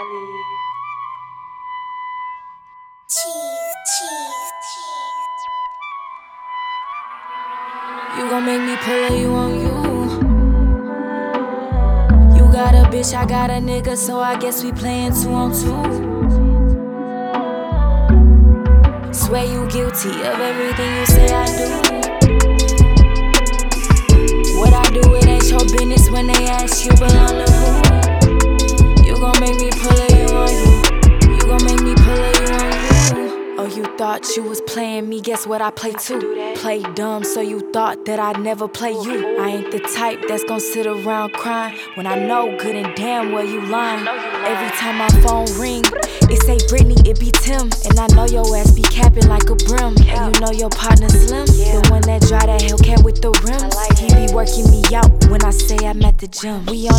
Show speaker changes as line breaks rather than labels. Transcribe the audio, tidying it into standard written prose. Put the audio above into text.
Riley.
You gon' make me pull you on you. You got a bitch, I got a nigga, so I guess we playin' 2 on 2. Swear you guilty of everything you say I do. What I do, it ain't your business when they ask you belong to who. You gon' make me pull you on you. You gon' make me pull you on you. Oh, you thought you was playing me, guess what I play too. Play dumb, so you thought that I'd never play you. I ain't the type that's gon' sit around crying when I know good and damn well you lying. Every time my phone ring, it say Britney, it be Tim. And I know your ass be capping like a brim. And you know your partner Slim, the one that drive that Hellcat with the rims. He be working me out when I say I'm at the gym. We on